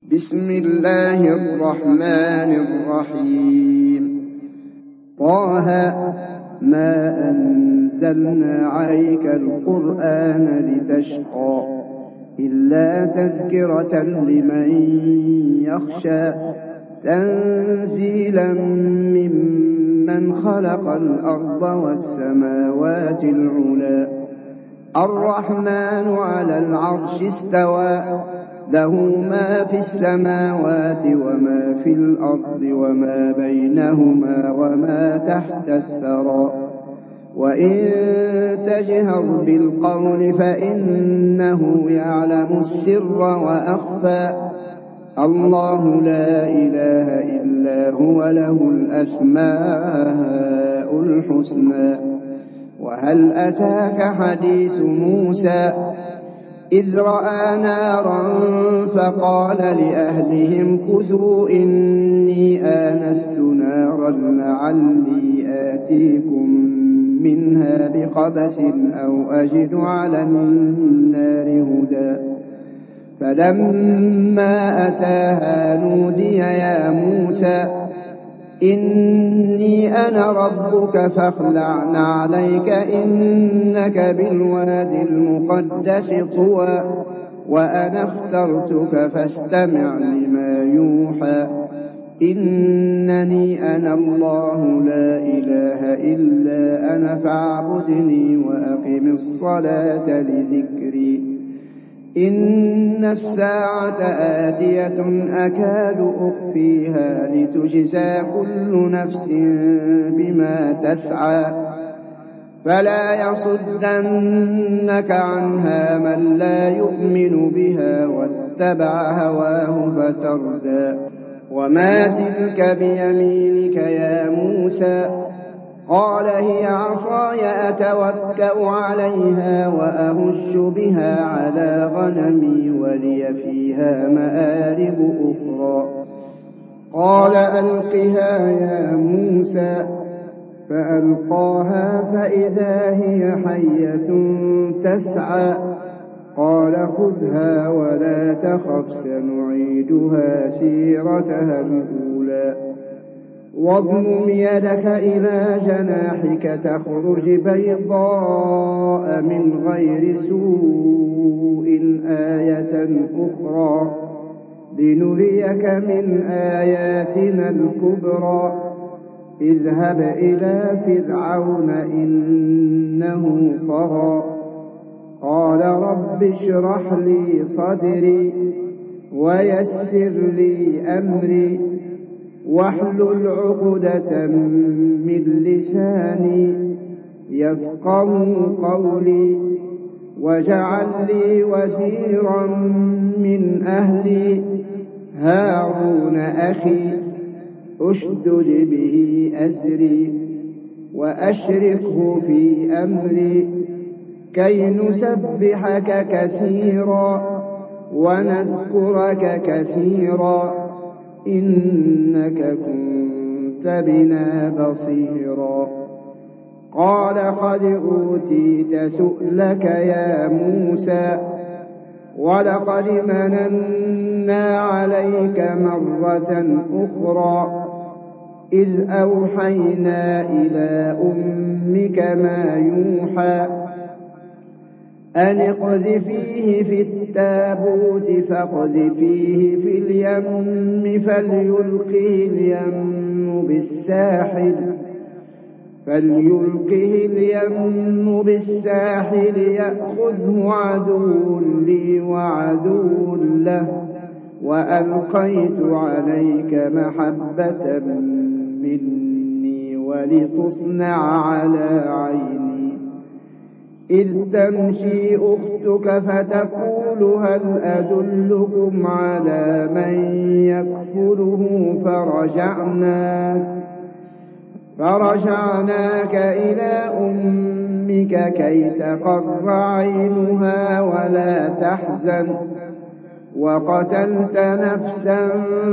بسم الله الرحمن الرحيم. طه ما أنزلنا عليك القرآن لتشقى إلا تذكرة لمن يخشى تنزيلا ممن خلق الأرض والسماوات العلى الرحمن على العرش استوى له ما في السماوات وما في الأرض وما بينهما وما تحت الثرى وإن تجهر بالقول فإنه يعلم السر وأخفى الله لا إله إلا هو له الأسماء الحسنى. وهل أتاك حديث موسى إذ رأى نارا فقال لأهلهم كثوا إني آنست نارا لعلي آتيكم منها بقبس أو أجد على النار هدى فلما أتاها نودي يا موسى إني أنا ربك فاخلع نعليك إنك بالوادي المقدس طوى وأنا اخترتك فاستمع لما يوحى إنني أنا الله لا إله إلا أنا فاعبدني وأقم الصلاة لذكري إن الساعة آتية أكاد أخفيها لتجزى كل نفس بما تسعى فلا يصدنك عنها من لا يؤمن بها واتبع هواه فتردى وما تلك بيمينك يا موسى قال هي عصاي أتوكأ عليها وأهش بها على غنمي ولي فيها مآرب أخرى قال ألقها يا موسى فألقاها فإذا هي حية تسعى قال خذها ولا تخف سنعيدها سيرتها الأولى واضمم يدك إلى جناحك تخرج بيضاء من غير سوء آية أخرى لنريك من آياتنا الكبرى اذهب إلى فرعون إنه طغى قال رب اشرح لي صدري ويسر لي أمري واحلل عقدة من لساني يفقهوا قولي واجعل لي وزيرا من أهلي هارون أخي أشدد به أزري وأشركه في أمري كي نسبحك كثيرا ونذكرك كثيرا إنك كنت بنا بصيرا قال قد أوتيت سؤلك يا موسى ولقد مننا عليك مرة أخرى إذ أوحينا إلى أمك ما يوحى أن اقذفيه في التابوت فاقذفيه في اليم فليلقه اليم بالساحل يأخذه عدو لي وعدو له وألقيت عليك محبة مني ولتصنع على عيني إذ تمشي أختك فتقول هل أدلكم على من يكفله فرجعناك إلى أمك كي تقر عينها ولا تحزن وقتلت نفسا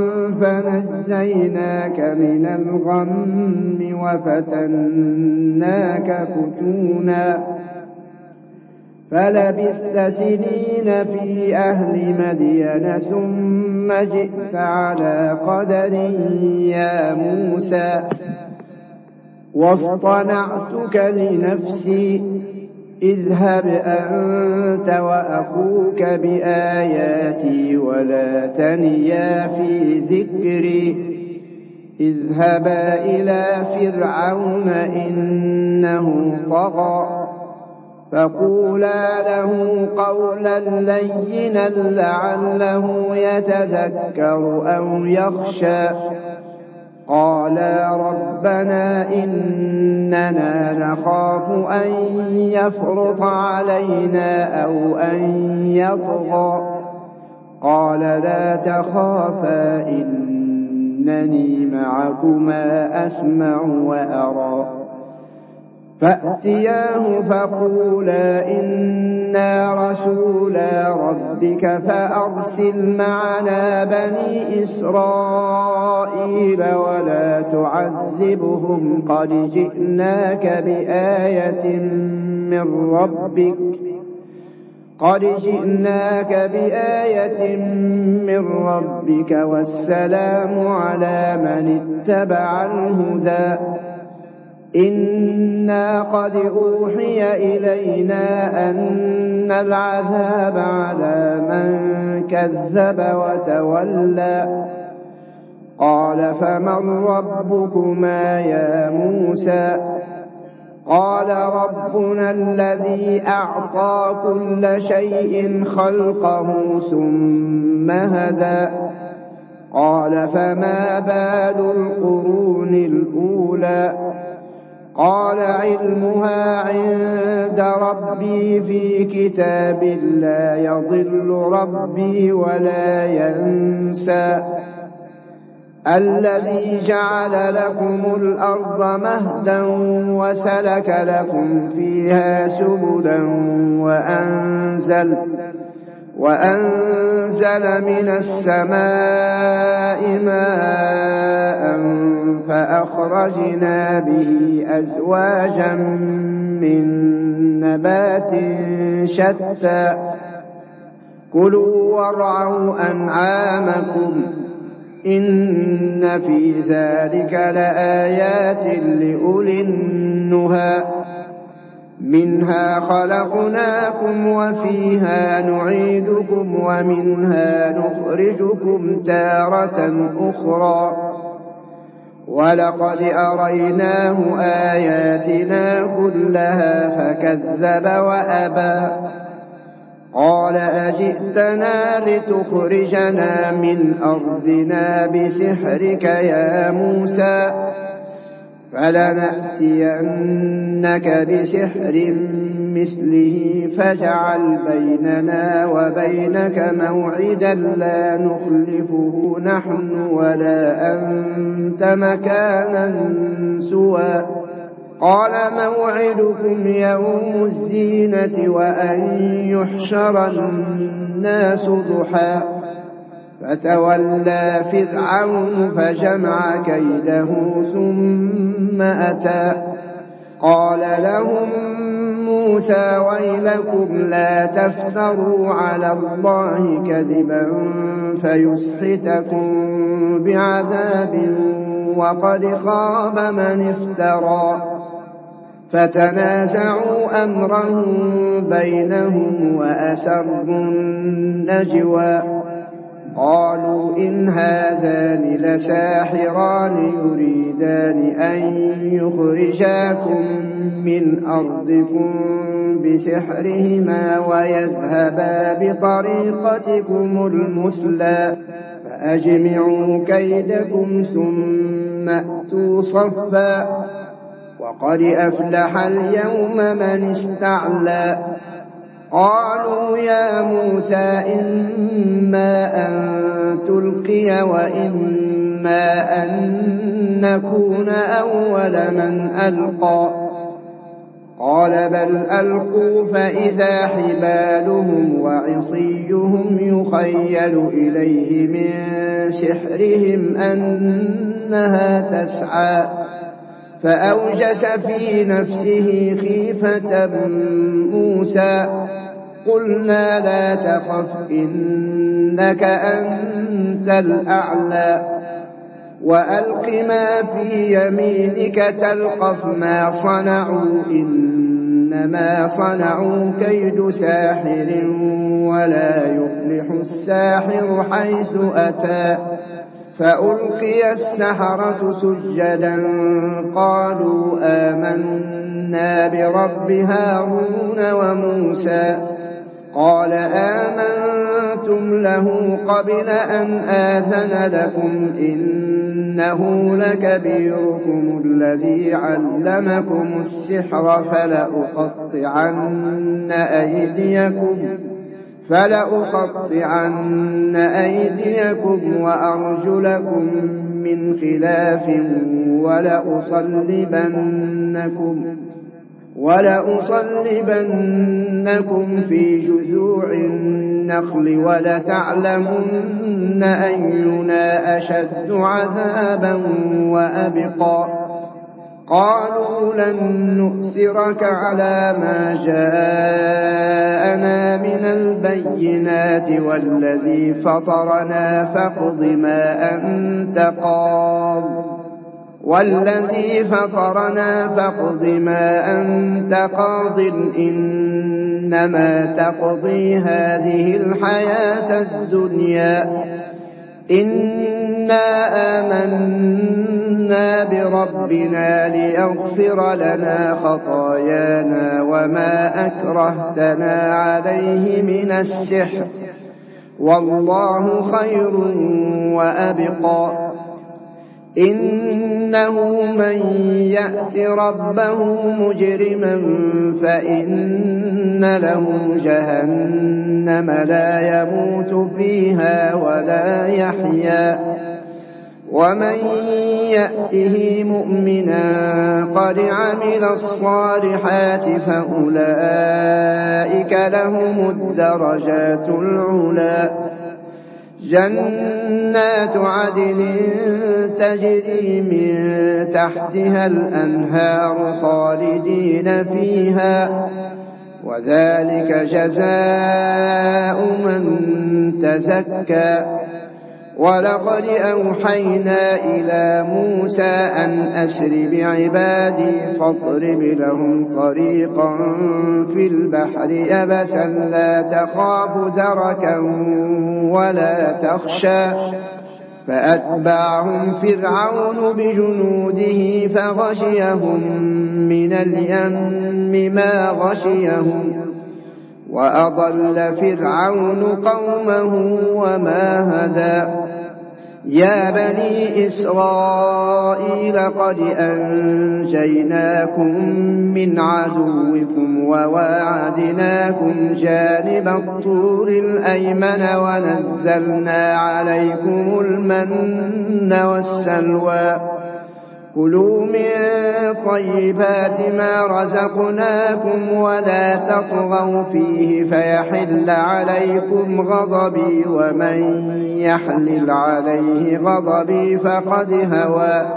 فنجيناك من الغم وفتناك فتونا فلبثت سنين في أهل مدين ثم جئت على قدر يا موسى واصطنعتك لنفسي اذهب أنت وأخوك بآياتي ولا تنيا في ذكري اذهبا إلى فرعون إنه طغى فقولا له قولا لينا لعله يتذكر أو يخشى قالا ربنا إننا نخاف أن يفرط علينا أو أن يطغى قال لا تخافا إنني معكما أسمع وأرى فأتياه فقولا إنا رسولا ربك فأرسل معنا بني إسرائيل ولا تعذبهم قد جئناك بآية من ربك والسلام على من اتبع الهدى إنا قد أوحي إلينا أن العذاب على من كذب وتولى قال فمن ربكما يا موسى قال ربنا الذي أعطى كل شيء خلقه ثم هدى قال فما بال القرون الأولى قال علمها عند ربي في كتاب لا يضل ربي ولا ينسى الذي جعل لكم الأرض مهدا وسلك لكم فيها سبلا وأنزل من السماء ماء فأخرجنا به أزواجا من نبات شتى كلوا وارعوا أنعامكم إن في ذلك لآيات لأولي النهى منها خلقناكم وفيها نعيدكم ومنها نخرجكم تارة أخرى ولقد أريناه آياتنا كلها فكذب وأبى قال أجئتنا لتخرجنا من أرضنا بسحرك يا موسى فلنأتينك بسحر مثله فاجعل بيننا وبينك موعدا لا نخلفه نحن ولا أنت مكانا سوى قال موعدكم يوم الزينة وأن يحشر الناس ضحى فتولى فرعون فجمع كيده ثم أتى قال لهم موسى ويلكم لا تفتروا على الله كذبا فيسحتكم بعذاب وقد خاب من افترى فتنازعوا أمرهم بينهم وأسروا النجوى قالوا إن هذان لساحران يريدان أن يخرجاكم من أرضكم بسحرهما ويذهبا بطريقتكم المثلى فأجمعوا كيدكم ثم أتوا صفا وقد أفلح اليوم من استعلى قالوا يا موسى إما أن تلقي وإما أن نكون أول من ألقى قال بل ألقوا فإذا حبالهم وعصيهم يخيل إليه من سحرهم أنها تسعى فأوجس في نفسه خيفة موسى قلنا لا تخف إنك أنت الأعلى وألق ما في يمينك تلقف ما صنعوا إنما صنعوا كيد ساحر ولا يفلح الساحر حيث أتى فألقي السحرة سجدا قالوا آمنا برب هارون وموسى قال آمنتم له قبل أن آذن لكم إنه لكبيركم الذي علمكم السحر فلأقطعن أيديكم وأرجلكم من خلاف ولأصلبنكم في جذوع النخل ولتعلمن أينا أشد عذابا وأبقى قالوا لن نؤثرك على ما جاءنا من البينات والذي فطرنا فاقض ما أنت قاض إنما تقضي هذه الحياة الدنيا إنا آمنا بربنا ليغفر لنا خطايانا وما أكرهتنا عليه من السحر والله خير وأبقى إنه من يأت ربه مجرما فإن له جهنم لا يموت فيها ولا يحيا ومن يأته مؤمنا قد عمل الصالحات فأولئك لهم الدرجات العلى جنات عدن تجري من تحتها الأنهار خالدين فيها وذلك جزاء من تزكى ولقد أوحينا إلى موسى أن أسر بعبادي فاضرب لهم طريقا في البحر يبسا لا تخاف دركا ولا تخشى فأتبعهم فرعون بجنوده فغشيهم من اليم ما غشيهم وأضل فرعون قومه وما هدى يا بني إسرائيل قد أنجيناكم من عدوكم وواعدناكم جانب الطور الأيمن ونزلنا عليكم المن والسلوى كلوا من طيبات ما رزقناكم ولا تطغوا فيه فيحل عليكم غضبي ومن يحلل عليه غضبي فقد هوى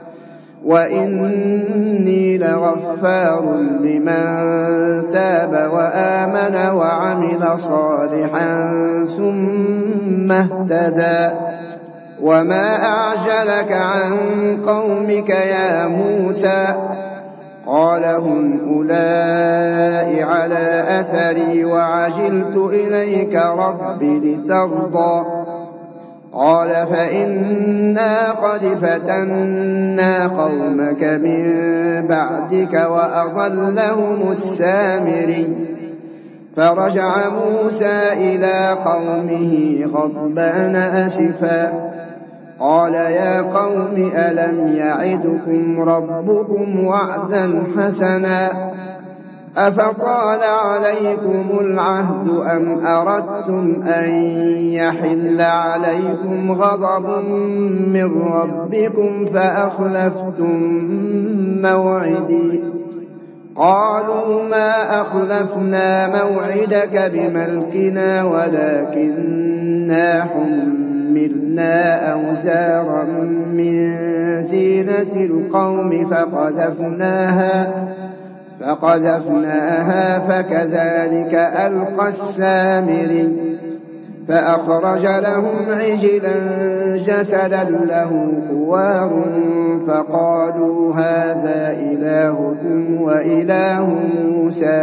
وإني لغفار لمن تاب وآمن وعمل صالحا ثم اهتدى وما أعجلك عن قومك يا موسى قال هم أولئك على أثري وعجلت إليك رب لترضى قال فإنا قد فتنا قومك من بعدك وأضلهم السامري فرجع موسى إلى قومه غضبان أسفا قال يا قوم ألم يعدكم ربكم وعدا حسنا أفطال عليكم العهد أم أردتم أن يحل عليكم غضب من ربكم فأخلفتم موعدي قالوا ما أخلفنا موعدك بملكنا ولكننا حملنا أوزارا من زينة القوم فقذفناها فكذلك ألقى السامري فأخرج لهم عجلا جسدا له خوار فقالوا هذا إلهكم وإله موسى